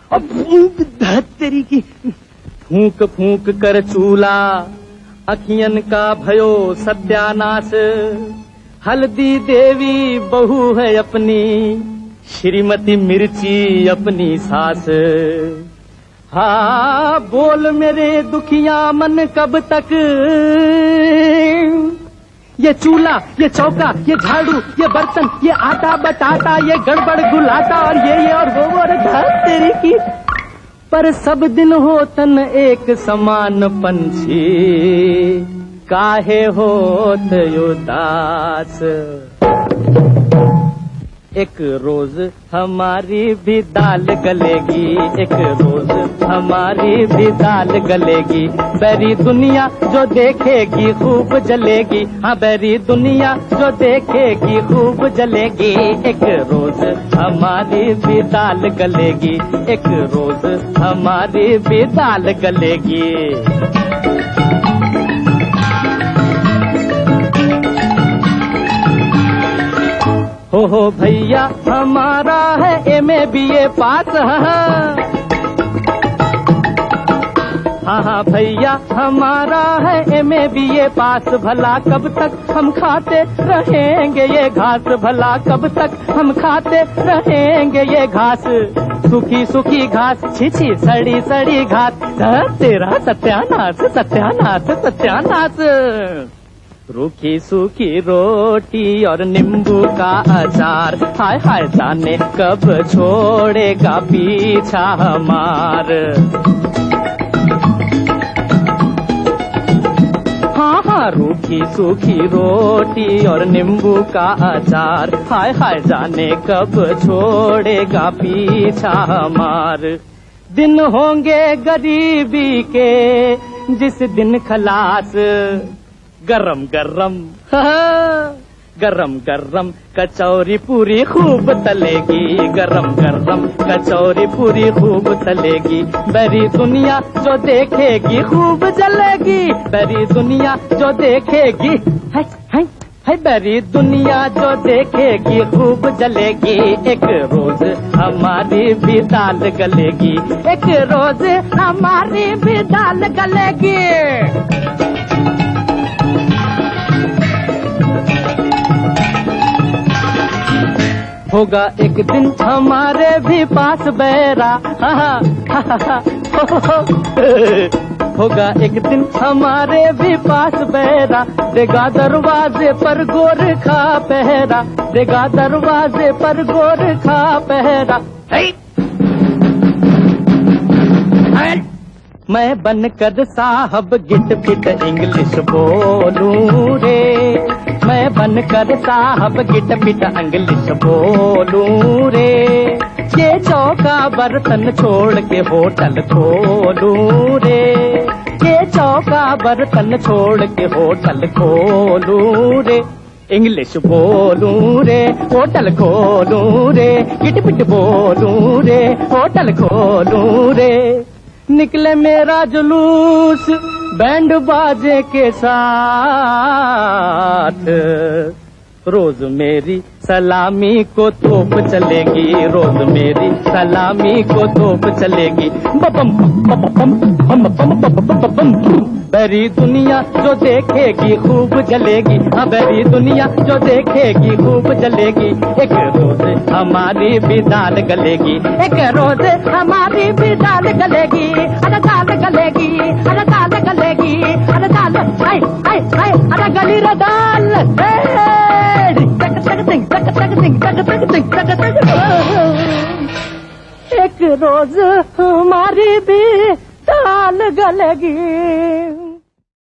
अब तेरी की फूंक फूंक कर चूल्हा अखियन का भयो सत्यानाश। हल्दी देवी बहू है अपनी, श्रीमती मिर्ची अपनी सास। हाँ बोल मेरे दुखिया मन कब तक ये चूल्हा, ये चौका, ये झाड़ू, ये बर्तन, ये आटा बटाटा, ये गड़बड़ गुलाटा और ये और वो और तेरी की। पर सब दिन हो तन एक समान पंछी, काहे होत उदास। एक रोज हमारी भी दाल गलेगी, एक रोज हमारी भी दाल गलेगी। बैरी दुनिया जो देखेगी खूब जलेगी, हाँ बैरी दुनिया जो देखेगी खूब जलेगी। एक रोज हमारी भी दाल गलेगी, एक रोज हमारी भी दाल गलेगी। हो भैया हमारा है एमए बीए पास। हाँ भैया हमारा है एमए बीए पास। भला कब तक हम खाते रहेंगे ये घास, भला कब तक हम खाते रहेंगे ये घास। सूखी सूखी घास, छिछी सड़ी सड़ी घास, तेरा सत्यानाश सत्यानाश सत्यानाश। रूखी सूखी रोटी और नींबू का अचार, हाय हाय जाने कब छोड़ेगा पीछा हमार। हाँ हाँ रूखी सूखी रोटी और नींबू का अचार, हाय हाय जाने कब छोड़ेगा पीछा हमार। दिन होंगे गरीबी के जिस दिन खलास, गरम गरम गरम गरम कचौरी पूरी खूब तलेगी, गरम गरम कचौरी पूरी खूब तलेगी। बैरी दुनिया जो देखेगी खूब जलेगी, बैरी दुनिया जो देखेगी है बैरी दुनिया जो देखेगी खूब जलेगी। एक रोज हमारी भी दाल गलेगी, एक रोज हमारी भी दाल गलेगी। होगा एक दिन हमारे भी पास बैरा, होगा एक दिन हमारे भी पास बैरा। देगा दरवाजे पर गोरखा पहरा, देगा दरवाजे पर गोरखा पहरा। मैं बनकर साहब गिट पिट इंग्लिश बोलूं रे, मैं बनकर साहब गिट पिट इंग्लिश बोलूं रे। ये चौका बर्तन छोड़ के होटल खोलूं रे, ये चौका बर्तन छोड़ के होटल खोलूं रे। इंग्लिश बोलूं रे, होटल खोलूं रे, गिट पिट बोलूं रे, होटल खोलूं रे। निकले मेरा जुलूस बैंड बाजे के साथ, रोज मेरी सलामी को तोप चलेगी, रोज मेरी सलामी को तोप चलेगी। बम बम बम बम बम बम। बैरी दुनिया जो देखेगी खूब जलेगी, हाँ बैरी दुनिया जो देखेगी खूब जलेगी। एक रोज हमारी भी दाल गलेगी, एक रोज हमारी भी दाल गलेगी। अरे दाल गलेगी, अरे दाल गलेगी, अरे दाल हाय हाय हाय, अरे गली रे दाल। एक रोज हमारी भी दाल गलेगी।